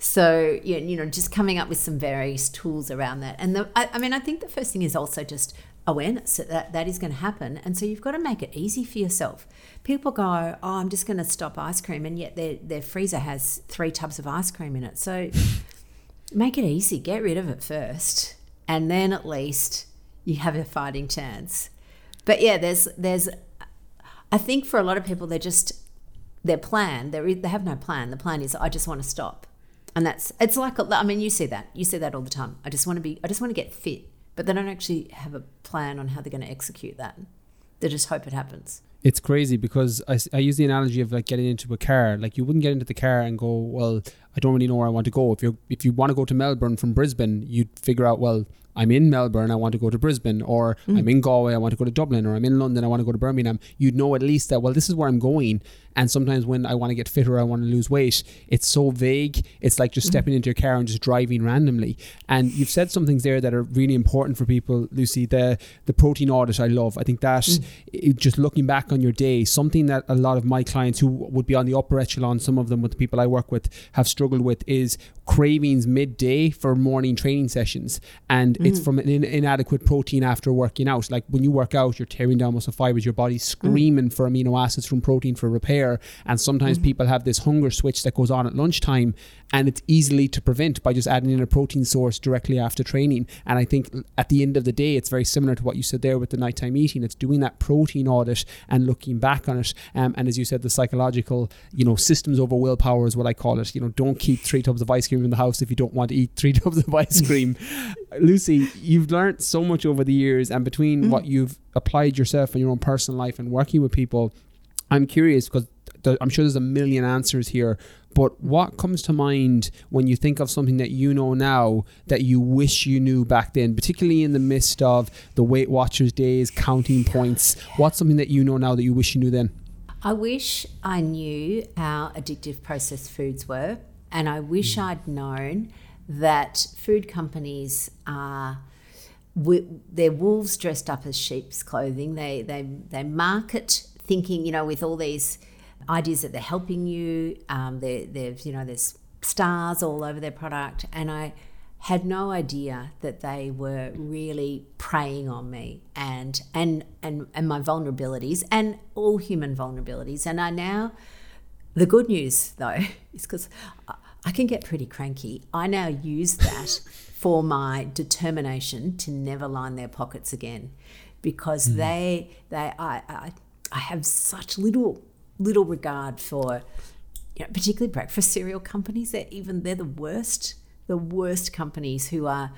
So, you know, just coming up with some various tools around that. And the, I, I mean, I think the first thing is also just awareness that, that that is going to happen. And so you've got to make it easy for yourself. People go, oh, I'm just going to stop ice cream, and yet their, their freezer has three tubs of ice cream in it. So make it easy. Get rid of it first. And then at least you have a fighting chance. But yeah, there's, there's, I think for a lot of people, they're just, their plan, they they have no plan. The plan is, I just want to stop. And that's, it's like, I mean, you see that, you see that all the time. I just want to be, I just want to get fit, but they don't actually have a plan on how they're going to execute that. They just hope it happens. It's crazy because I, I use the analogy of like getting into a car. Like you wouldn't get into the car and go, well, I don't really know where I want to go. If you if you want to go to Melbourne from Brisbane, you'd figure out, well, I'm in Melbourne, I want to go to Brisbane, or mm. I'm in Galway, I want to go to Dublin, or I'm in London, I want to go to Birmingham. You'd know at least that, well, this is where I'm going. And sometimes when I want to get fit or I want to lose weight, it's so vague. It's like just mm. stepping into your car and just driving randomly. And you've said some things there that are really important for people, Lucy. The the protein audit, I love. I think that mm. it, just looking back on your day, something that a lot of my clients who would be on the upper echelon, some of them with the people I work with, have struggled with is cravings midday for morning training sessions. And mm. it's from an in, inadequate protein after working out. Like when you work out, you're tearing down muscle fibers, your body's screaming mm. for amino acids from protein for repair. And sometimes mm. people have this hunger switch that goes on at lunchtime, and it's easily to prevent by just adding in a protein source directly after training. And I think at the end of the day, it's very similar to what you said there with the nighttime eating. It's doing that protein audit and looking back on it. Um, and as you said, the psychological, you know, systems over willpower is what I call it. You know, don't don't keep three tubs of ice cream in the house if you don't want to eat three tubs of ice cream. Lucy, you've learned so much over the years, and between mm. what you've applied yourself in your own personal life and working with people, I'm curious because th- I'm sure there's a million answers here, but what comes to mind when you think of something that you know now that you wish you knew back then, particularly in the midst of the Weight Watchers days, counting points? What's something that you know now that you wish you knew then? I wish I knew how addictive processed foods were, and I wish mm. I'd known that food companies are they're wolves dressed up as sheep's clothing. They they they market thinking, you know, with all these ideas that they're helping you. Um, there there's you know there's stars all over their product, and I had no idea that they were really preying on me and and and and my vulnerabilities and all human vulnerabilities. And I now, the good news though is because I can get pretty cranky. I now use that for my determination to never line their pockets again, because mm. they they I, I I have such little little regard for, you know, particularly breakfast cereal companies. They're even they're the worst. the worst companies who are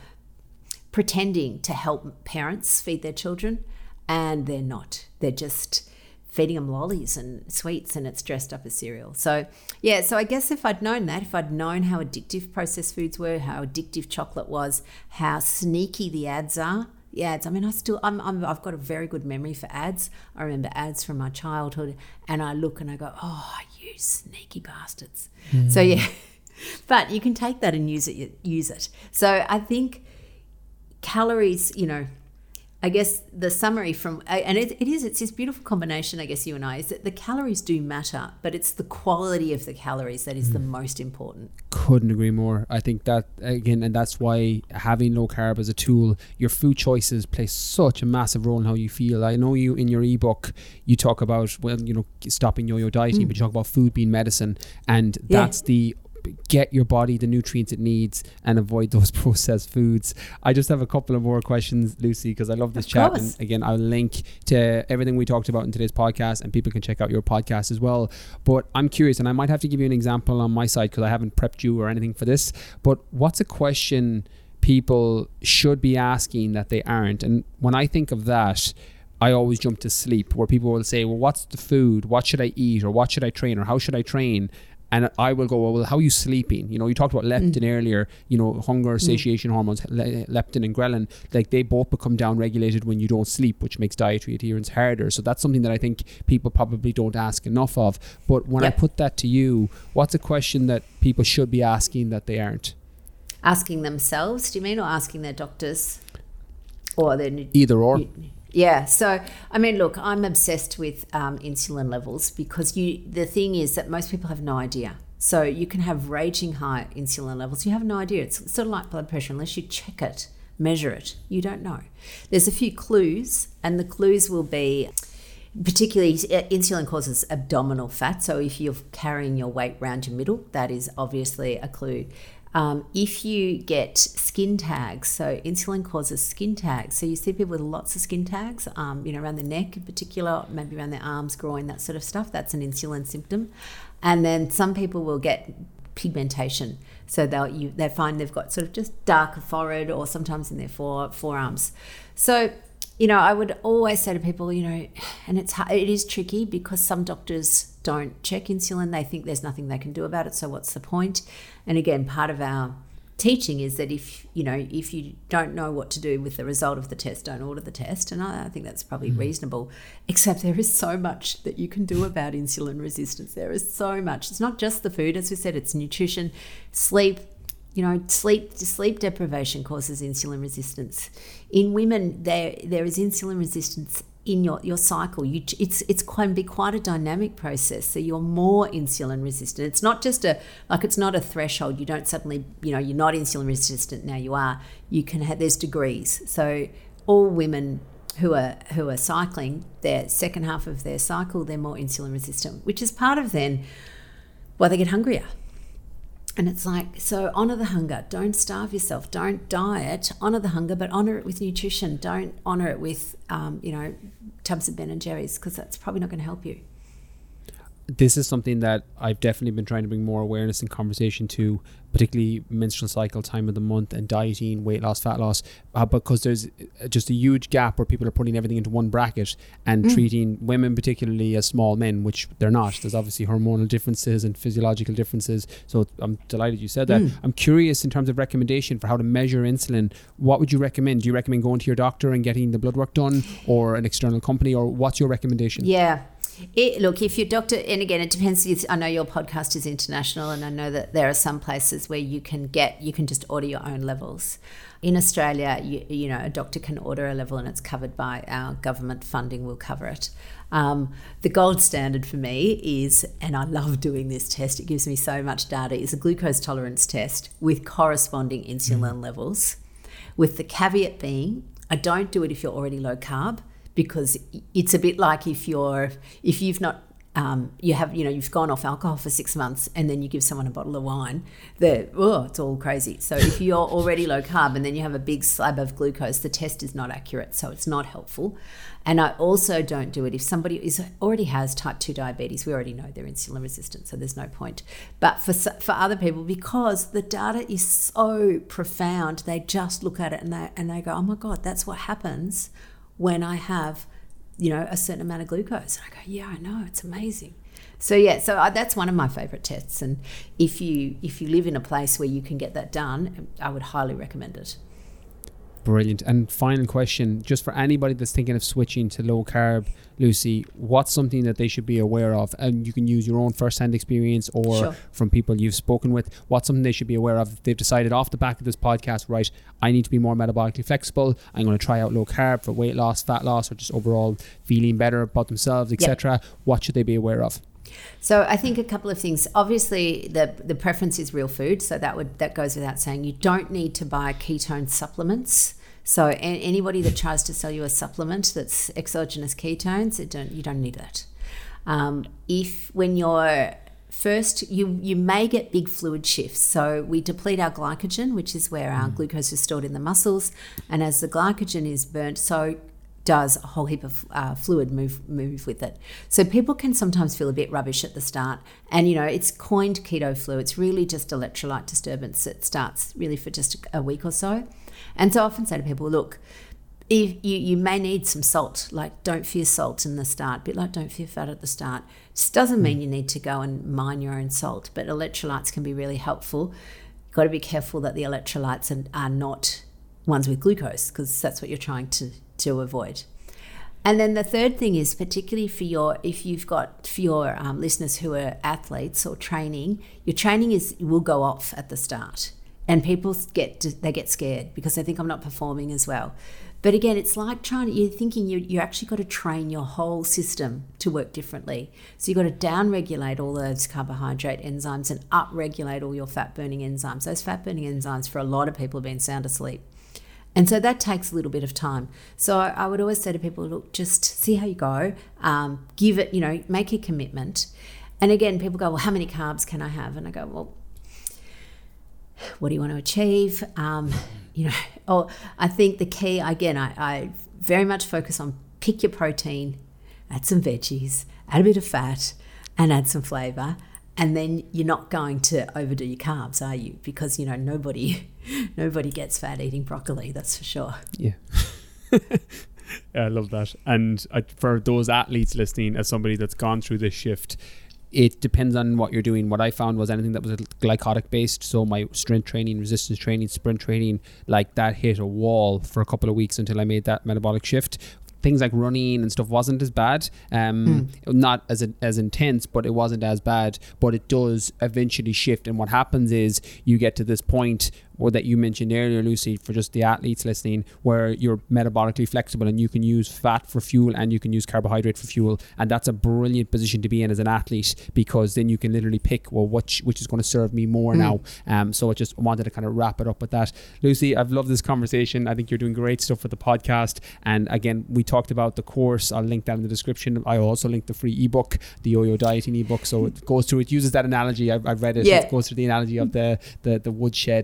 pretending to help parents feed their children, and they're not. They're just feeding them lollies and sweets, and it's dressed up as cereal. So, yeah, so I guess if I'd known that, if I'd known how addictive processed foods were, how addictive chocolate was, how sneaky the ads are, the ads, I mean, I still, I'm, I'm, I've got a very good memory for ads. I remember ads from my childhood, and I look and I go, oh, you sneaky bastards. Mm. So, yeah. But you can take that and use it. Use it. So I think calories, you know, I guess the summary from, and it, it is, it's this beautiful combination, I guess you and I, is that the calories do matter, but it's the quality of the calories that is mm. the most important. Couldn't agree more. I think that, again, and that's why having low carb as a tool, your food choices play such a massive role in how you feel. I know you, in your ebook, you talk about, well, you know, stopping yo-yo dieting, mm. but you talk about food being medicine, and that's yeah. the get your body the nutrients it needs and avoid those processed foods. I just have a couple of more questions, Lucy, because I love this of chat. Course. And again, I'll link to everything we talked about in today's podcast, and people can check out your podcast as well. But I'm curious, and I might have to give you an example on my side because I haven't prepped you or anything for this, but what's a question people should be asking that they aren't? And when I think of that, I always jump to sleep, where people will say, well, what's the food? What should I eat? Or what should I train? Or how should I train? And I will go, well, how are you sleeping? You know, you talked about leptin mm. earlier, you know, hunger, satiation mm. hormones, le- leptin and ghrelin, like they both become down regulated when you don't sleep, which makes dietary adherence harder. So that's something that I think people probably don't ask enough of. But when yep. I put that to you, what's a question that people should be asking that they aren't? Asking themselves, do you mean, or asking their doctors? Or their Either or. Nu- Yeah, so I mean, look, I'm obsessed with um, insulin levels because you. The thing is that most people have no idea. So you can have raging high insulin levels. You have no idea. It's sort of like blood pressure. Unless you check it, measure it, you don't know. There's a few clues, and the clues will be, particularly insulin causes abdominal fat. So if you're carrying your weight around your middle, that is obviously a clue. Um, if you get skin tags, so insulin causes skin tags. So you see people with lots of skin tags, um, you know, around the neck in particular, maybe around their arms, groin, that sort of stuff. That's an insulin symptom. And then some people will get pigmentation. So they'll you they find they've got sort of just darker forehead, or sometimes in their fore, forearms. So, you know, I would always say to people, you know, and it's it is tricky because some doctors don't check insulin. They think there's nothing they can do about it. So what's the point? And again, part of our teaching is that if, you know, if you don't know what to do with the result of the test, don't order the test. And I, I think that's probably mm. reasonable, except there is so much that you can do about insulin resistance. There is so much. It's not just the food, as we said, it's nutrition, sleep. You know, sleep sleep deprivation causes insulin resistance. In women, there there is insulin resistance in your, your cycle. You it's it's can be quite a dynamic process. So you're more insulin resistant. It's not just a like it's not a threshold. You don't suddenly, you know, you're not insulin resistant, now you are. You can have there's degrees. So all women who are who are cycling, their second half of their cycle, they're more insulin resistant, which is part of then why they get hungrier. And it's like, so honour the hunger. Don't starve yourself. Don't diet. Honour the hunger, but honour it with nutrition. Don't honour it with, um, you know, tubs of Ben and Jerry's, because that's probably not going to help you. this is something that I've definitely been trying to bring more awareness and conversation to, particularly menstrual cycle, time of the month, and dieting, weight loss, fat loss, uh, because there's just a huge gap where people are putting everything into one bracket and mm. treating women particularly as small men, which they're not. There's obviously hormonal differences and physiological differences. So I'm delighted you said that. Mm. I'm curious in terms of recommendation for how to measure insulin. What would you recommend? Do you recommend going to your doctor and getting the blood work done, or an external company, or what's your recommendation? Yeah. It, look, if your doctor, and again, it depends. I know your podcast is international, and I know that there are some places where you can get, you can just order your own levels. In Australia, you, you know, a doctor can order a level and it's covered by our government funding, will cover it. Um, the gold standard for me is, and I love doing this test, it gives me so much data, is a glucose tolerance test with corresponding insulin mm. levels, with the caveat being, I don't do it if you're already low carb, because it's a bit like if you're if you've not um, you have you know you've gone off alcohol for six months and then you give someone a bottle of wine, the oh it's all crazy. So if you're already low carb and then you have a big slab of glucose, the test is not accurate, so it's not helpful. And I also don't do it if somebody is already has type two diabetes. We already know they're insulin resistant, so there's no point. But for for other people, because the data is so profound, they just look at it and they and they go, oh my God, that's what happens when I have, you know, a certain amount of glucose. And I go, yeah, I know, it's amazing. So yeah, so I, that's one of my favourite tests. And if you if you live in a place where you can get that done, I would highly recommend it. Brilliant. And final question, just for anybody that's thinking of switching to low carb, Lucy, what's something that they should be aware of? And you can use your own first-hand experience or sure. from people you've spoken with. What's something they should be aware of if they've decided off the back of this podcast, right, I need to be more metabolically flexible, I'm going to try out low carb for weight loss, fat loss, or just overall feeling better about themselves, et cetera. Yep. What should they be aware of? So I think a couple of things. Obviously, the the preference is real food, so that would that goes without saying. You don't need to buy ketone supplements. So a- anybody that tries to sell you a supplement that's exogenous ketones, it don't you don't need that. Um, if when you're first, you you may get big fluid shifts. So we deplete our glycogen, which is where our mm. glucose is stored in the muscles, and as the glycogen is burnt, so does a whole heap of uh, fluid move move with it. So people can sometimes feel a bit rubbish at the start. And, you know, it's coined keto flu. It's really just electrolyte disturbance. It starts really for just a week or so. And so I often say to people, look, if you, you may need some salt. Like, don't fear salt in the start. A bit like don't fear fat at the start. Just doesn't mean you need to go and mine your own salt. But electrolytes can be really helpful. You've got to be careful that the electrolytes are, are not ones with glucose, because that's what you're trying to to avoid. And then the third thing is, particularly for your, if you've got, for your um, listeners who are athletes or training, your training is will go off at the start, and people get to, they get scared because they think I'm not performing as well. But again, it's like trying to, you're thinking you you actually got to train your whole system to work differently. So you've got to down-regulate all those carbohydrate enzymes and up-regulate all your fat-burning enzymes. Those fat-burning enzymes for a lot of people have been sound asleep. And so that takes a little bit of time. So I, I would always say to people, look, just see how you go. Um, give it, you know, make a commitment. And again, people go, well, how many carbs can I have? And I go, well, what do you want to achieve? Um, you know, or I think the key, again, I, I very much focus on pick your protein, add some veggies, add a bit of fat, and add some flavour. And then you're not going to overdo your carbs, are you? Because, you know, nobody nobody gets fat eating broccoli, that's for sure. Yeah. I love that. And I, for those athletes listening, as somebody that's gone through this shift, it depends on what you're doing. What I found was anything that was glycotic based, so my strength training, resistance training, sprint training, like that hit a wall for a couple of weeks until I made that metabolic shift. Things like running and stuff wasn't as bad, um, mm. not as as intense, but it wasn't as bad. But it does eventually shift, and what happens is you get to this point or that you mentioned earlier, Lucy, for just the athletes listening, where you're metabolically flexible and you can use fat for fuel and you can use carbohydrate for fuel, and that's a brilliant position to be in as an athlete, because then you can literally pick, well, which which is going to serve me more mm. now. Um, so I just wanted to kind of wrap it up with that. Lucy, I've loved this conversation. I think you're doing great stuff with the podcast, and again, we talked about the course. I'll link that in the description. I also link the free ebook, the Yo-Yo Dieting ebook. So it goes through, it uses that analogy. I've, I've read it. Yeah. It goes through the analogy of the the, the woodshed. Um,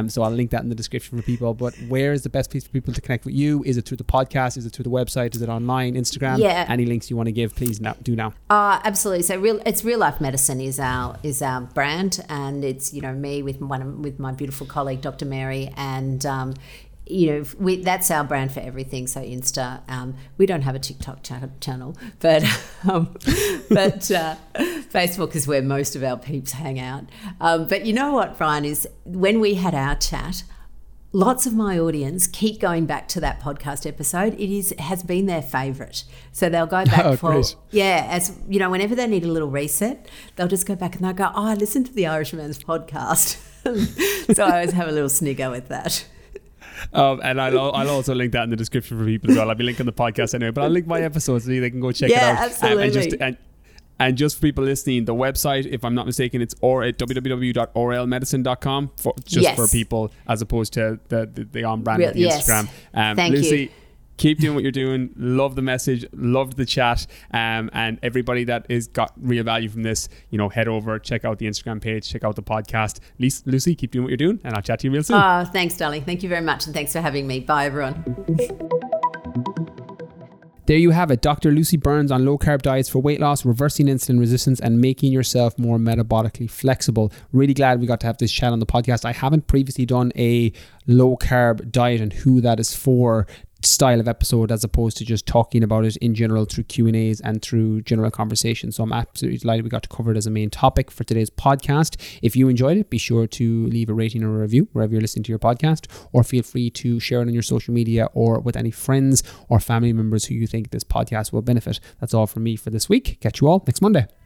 Um, so I'll link that in the description for people. But where is the best place for people to connect with you? Is it through the podcast? Is it through the website? Is it online, Instagram? Yeah. Any links you want to give, please now, do now. Uh, absolutely. So real, it's Real Life Medicine is our is our brand, and it's, you know, me with one of, with my beautiful colleague, Doctor Mary, and um, you know, we, that's our brand for everything. So Insta, um, we don't have a TikTok ch- channel, but um, but uh, Facebook is where most of our peeps hang out. Um, but you know what, Brian, is when we had our chat, lots of my audience keep going back to that podcast episode. It is has been their favourite, so they'll go back oh, for great. yeah, as you know, whenever they need a little reset, they'll just go back and they'll go, "Oh, I listened to the Irishman's podcast." So I always have a little snigger with that. Um, and I'll, I'll also link that in the description for people as well. I'll be linking the podcast anyway, but I'll link my episodes so they can go check yeah, it out. Absolutely. Um, and just and, and just for people listening, the website, if I'm not mistaken, it's or at w w w dot or l medicine dot com for just yes. for people, as opposed to the the, the on brand of the yes. Instagram. Um, Thank Lucy, you. keep doing what you're doing. Love the message. Loved the chat. Um, and everybody that is got real value from this, you know, head over, check out the Instagram page, check out the podcast. Lisa, Lucy, keep doing what you're doing, and I'll chat to you real soon. Oh, thanks, darling. Thank you very much, and thanks for having me. Bye, everyone. There you have it. Doctor Lucy Burns on low carb diets for weight loss, reversing insulin resistance, and making yourself more metabolically flexible. Really glad we got to have this chat on the podcast. I haven't previously done a low carb diet and who that is for style of episode, as opposed to just talking about it in general through Q and A's and through general conversation. So I'm absolutely delighted we got to cover it as a main topic for today's podcast. If you enjoyed it, be sure to leave a rating or a review wherever you're listening to your podcast, or feel free to share it on your social media or with any friends or family members who you think this podcast will benefit. That's all from me for this week. Catch you all next Monday.